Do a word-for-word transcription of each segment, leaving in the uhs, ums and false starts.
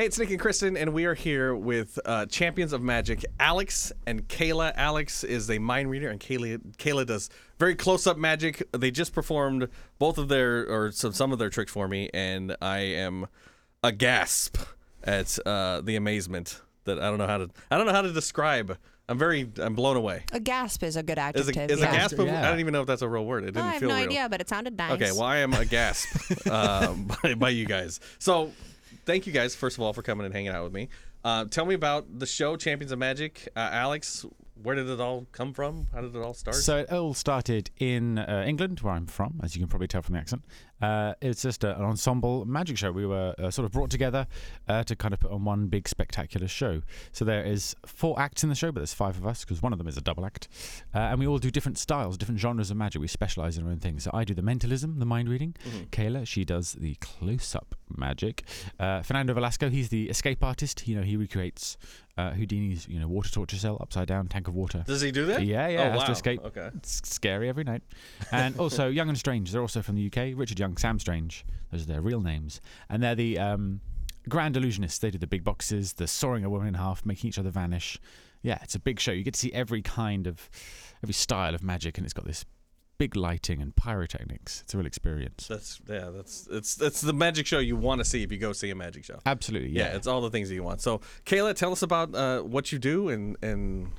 it's Nick and Kristen, and we are here with uh, Champions of Magic, Alex and Kayla. Alex is a mind reader, and Kayla, Kayla does very close-up magic. They just performed both of their, or some, some of their tricks for me, and I am aghast at uh, the amazement that I don't know how to, I don't know how to describe. I'm very, I'm blown away. A gasp is a good Is, adjective. a, is yeah. a gasp? Yeah. I don't even know if that's a real word. It didn't Oh, I have feel no real. idea, but it sounded nice. Okay, well, I am aghast uh, by, by you guys. So, thank you guys, first of all, for coming and hanging out with me. Uh, tell me about the show, Champions of Magic. Uh, Alex, where did it all come from? How did it all start? So it all started in uh, England, where I'm from, as you can probably tell from the accent. Uh, it's just a, an ensemble magic show. We were uh, sort of brought together uh, to kind of put on one big spectacular show. So there is four acts in the show, but there's five of us because one of them is a double act. Uh, and we all do different styles, different genres of magic. We specialize in our own things. So I do the mentalism, the mind reading. Mm-hmm. Kayla, she does the close-up magic. Uh, Fernando Velasco, he's the escape artist. You know, he recreates uh, Houdini's, you know, water torture cell, upside down, tank of water. Does he do that? Yeah, yeah. Oh, has wow. to escape. Okay. It's scary every night. And also Young and Strange. They're also from the U K. Richard Young, Sam Strange. Those are their real names. And they're the um, Grand Illusionists. They do the big boxes, the sawing a woman in half, making each other vanish. Yeah, it's a big show. You get to see every kind of, every style of magic, and it's got this big lighting and pyrotechnics. It's a real experience. That's yeah. That's it's that's the magic show you want to see if you go see a magic show. Absolutely, yeah. Yeah, it's all the things that you want. So, Kayla, tell us about uh, what you do and and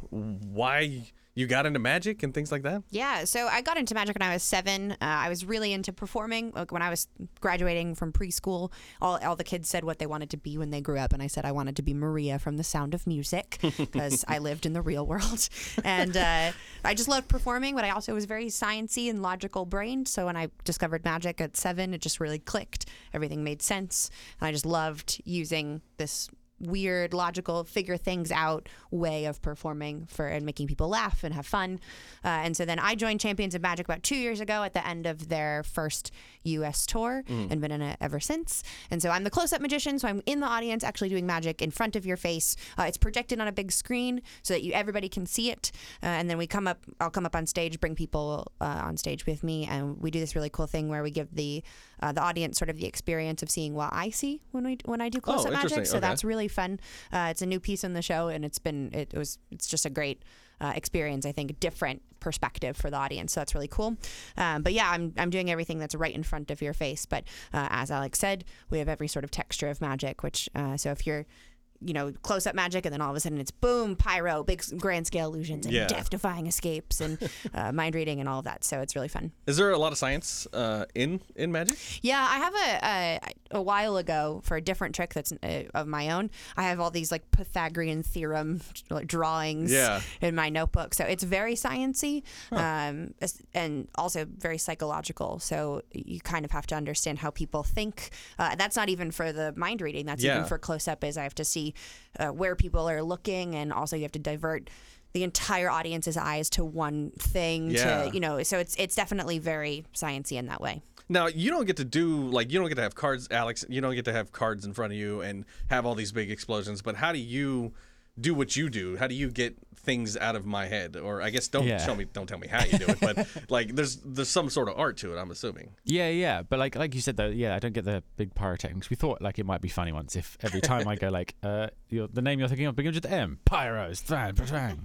why you got into magic and things like that. Yeah, so I got into magic when I was seven. Uh, I was really into performing. Like when I was graduating from preschool, all, all the kids said what they wanted to be when they grew up, and I said I wanted to be Maria from The Sound of Music because I lived in the real world. And uh, I just loved performing, but I also was very sciencey and logical brained. So when I discovered magic at seven, it just really clicked. Everything made sense, and I just loved using this weird, logical, figure things out way of performing for and making people laugh and have fun. Uh, and so then I joined Champions of Magic about two years ago at the end of their first U S tour mm. and been in it ever since. And so I'm the close-up magician, so I'm in the audience actually doing magic in front of your face. Uh, it's projected on a big screen so that you everybody can see it. Uh, and then we come up, I'll come up on stage, bring people uh, on stage with me, and we do this really cool thing where we give the uh, the audience sort of the experience of seeing what I see when we when I do close-up oh, magic. So okay. that's really fun. Uh, it's a new piece in the show, and it's been it was it's just a great uh, experience. I think different perspective for the audience, so that's really cool. Um, but yeah, I'm I'm doing everything that's right in front of your face. But uh, as Alex said, we have every sort of texture of magic. Which uh, so if you're you know, close-up magic, and then all of a sudden it's boom, pyro, big grand-scale illusions, and yeah. death-defying escapes, and uh, mind reading, and all of that. So it's really fun. Is there a lot of science uh, in in magic? Yeah, I have a a, a while ago for a different trick that's uh, of my own. I have all these like Pythagorean theorem like, drawings yeah. in my notebook. So it's very sciencey, huh. um, and also very psychological. So you kind of have to understand how people think. Uh, that's not even for the mind reading. That's yeah. even for close-up. Is I have to see Uh, where people are looking, and also you have to divert the entire audience's eyes to one thing. Yeah. To you know, so it's it's definitely very sciencey in that way. Now, you don't get to do, like, you don't get to have cards, Alex, you don't get to have cards in front of you and have all these big explosions, but how do you do what you do? How do you get things out of my head? Or I guess don't yeah. show me, don't tell me how you do it, but like there's there's some sort of art to it, I'm assuming. Yeah, yeah, but like like you said though, yeah, I don't get the big pyrotechnics. We thought like it might be funny once if every time I go like, uh, you're, the name you're thinking of begins with M, pyros, bang, bang.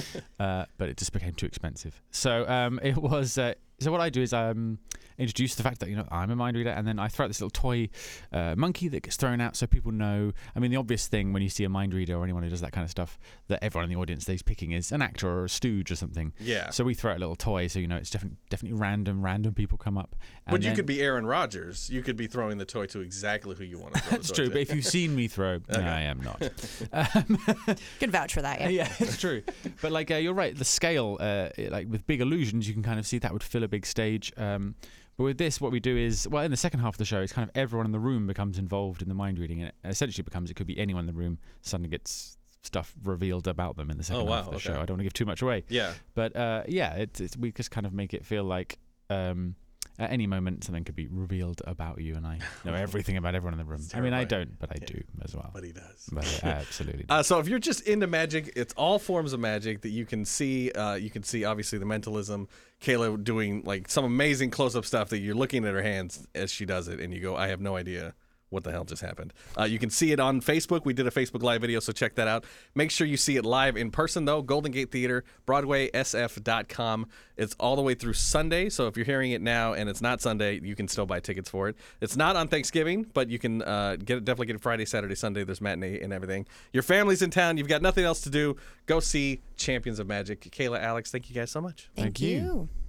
uh, but it just became too expensive. So um, it was. Uh, So what I do is um, introduce the fact that, you know, I'm a mind reader, and then I throw out this little toy uh, monkey that gets thrown out so people know. I mean, the obvious thing when you see a mind reader or anyone who does that kind of stuff that everyone in the audience that he's picking is an actor or a stooge or something. Yeah. So we throw out a little toy so, you know, it's definitely definitely random, random people come up. And but you then, could be Aaron Rodgers. You could be throwing the toy to exactly who you want to throw That's the toy true, to. but if you've seen me throw, okay. no, I am not. Um, Could vouch for that, yeah. yeah, it's true. But like uh, you're right, the scale, uh, like with big illusions, you can kind of see that would fill a big stage. Um, but with this, what we do is, well, in the second half of the show, it's kind of everyone in the room becomes involved in the mind reading, and it essentially becomes it could be anyone in the room suddenly gets stuff revealed about them in the second oh, wow, half of the okay. show. I don't want to give too much away. Yeah. But uh, yeah, it, it's, we just kind of make it feel like um, at any moment something could be revealed about you, and I know everything about everyone in the room. I mean, I don't, but I yeah. do as well. But he does. But I absolutely do. Uh, so if you're just into magic, it's all forms of magic that you can see. Uh, you can see, obviously, the mentalism. Kayla doing like some amazing close-up stuff that you're looking at her hands as she does it, and you go, I have no idea what the hell just happened. Uh, you can see it on Facebook. We did a Facebook Live video, so check that out. Make sure you see it live in person, though. Golden Gate Theater, Broadway S F dot com. It's all the way through Sunday, so if you're hearing it now and it's not Sunday, you can still buy tickets for it. It's not on Thanksgiving, but you can uh, get it, definitely get it Friday, Saturday, Sunday. There's matinee and everything. Your family's in town. You've got nothing else to do. Go see Champions of Magic. Kayla, Alex, thank you guys so much. Thank, Thank you. you.